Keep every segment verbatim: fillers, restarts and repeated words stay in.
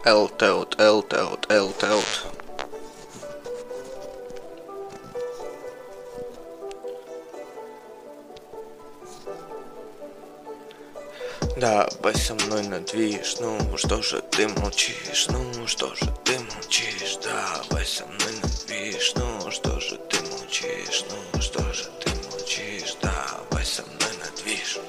Элтеут, элтеут, элтеут. Давай со мной на движ, ну что же ты молчишь, ну что же ты молчишь, давай со мной на движ, ну что же ты молчишь, ну что же ты молчишь, давай со мной на движ.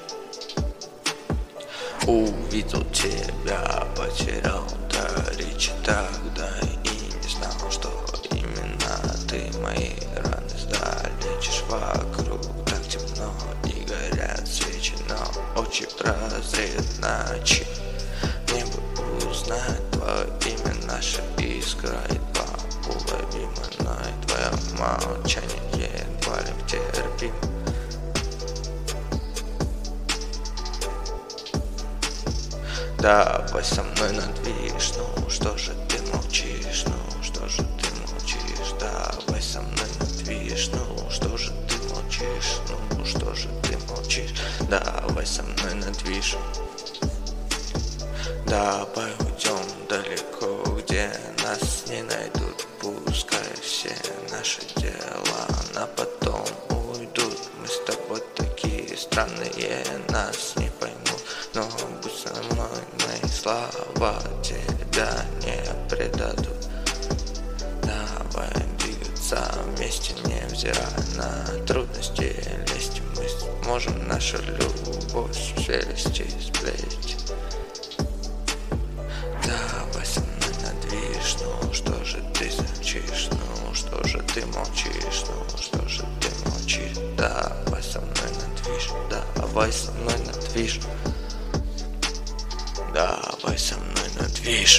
Увидел тебя, потерял до речи тогда и не знал, что именно ты мои раны залечишь. Вокруг так темно и горят свечи, но очи прозреют ночи. Мне бы узнать твое имя, наша искра едва уловима, но и твое молчание едва ли терпимо. Давай со мной на движ, ну что же ты молчишь, ну что же ты молчишь, давай со мной на движ, ну что же ты молчишь, ну что же ты молчишь, давай со мной на движ. Давай уйдем далеко, где нас не найдут, пускай все наши дела на потом уйдут. Мы с тобой такие странные, нас не поймут, но будь со мной, мои слова тебя не предадут. Давай двигаться вместе, невзирая на трудности, лезть мы сможем нашу любовь свести, сплеть. Давай со мной на движ, ну что же ты молчишь, ну что же ты молчишь, ну что же ты молчишь, давай со мной на движ, давай со мной на движ, давай со мной на движ.